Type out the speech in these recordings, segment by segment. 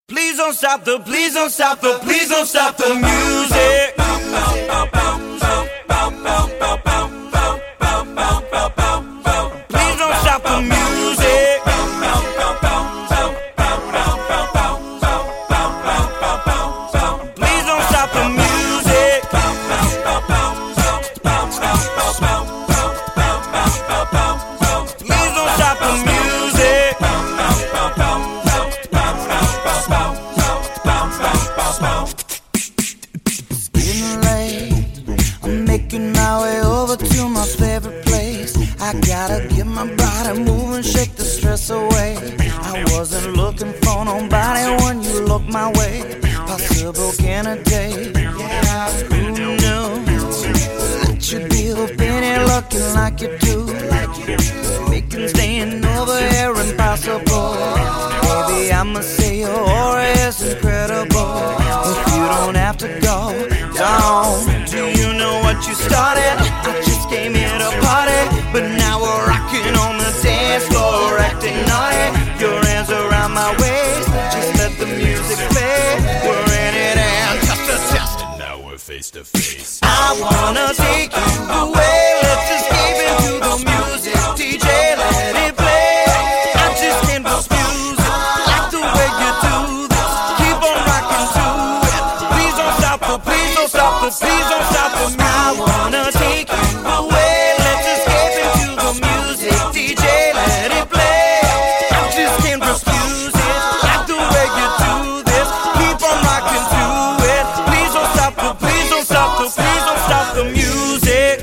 Please don't stop the, please don't stop the, please don't stop the music. Please don't stop the music. Please don't stop the music. Please don't stop the music. It's getting late. I'm making my way over to my favorite place. I gotta get my body moving, shake the stress away. I wasn't looking for nobody when you looked my way. Possible candidate. Who knew that you'd be up in here looking like you do? Making staying over here impossible. Baby, I'ma say your aura is incredible. If you don't have to go, don't. Do you know what you started? I just came here to party, but now we're rocking on the dance floor, acting naughty. Your hands around my waist, just let the music play. We're in it and test to test, and now we're face to face. I wanna take you away, let's escape into the music. DJ, let it play. I just can't refuse it, like the way you do this. Keep on rocking to it. Please don't stop the, please don't stop the, please don't stop the music. I wanna take you away, let's escape into the music. DJ, let it play. I just can't refuse it, like the way you do this. Keep on rocking to it. Please don't stop the, please don't stop the, please don't stop the music.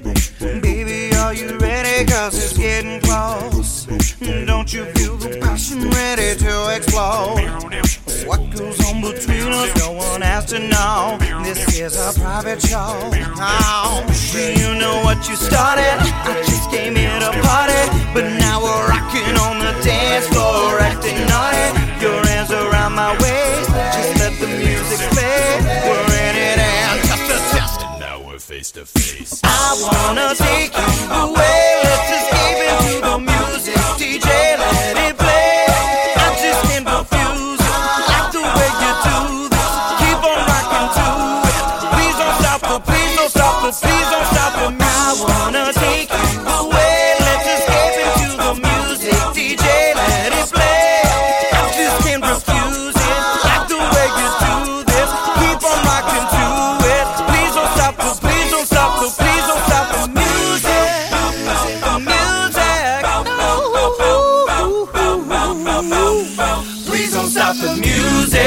Baby, are you ready? 'Cause it's getting close. Don't you feel the passion ready to explode? What goes on between us, no one has to know. This is a private show. Oh, do you know what you started? I just came here to party, but now we're rocking on the dance floor, acting naughty. Your hands around my waist, just let the music play. We're in it and test to test, and now we're face to face. I wanna take you away, let's escape into the music. DJ, let it play. I just can't refuse it, like the way you do this. Keep on rocking to it. Please don't stop the, please don't stop the, please don't stop the music. I wanna take you away, let's escape into the music. DJ, let it play. I just can't refuse it, like the way you do this. Keep on rocking to it. Please don't stop the, please don't stop the, please don't stop the music. The music. Please don't stop the music.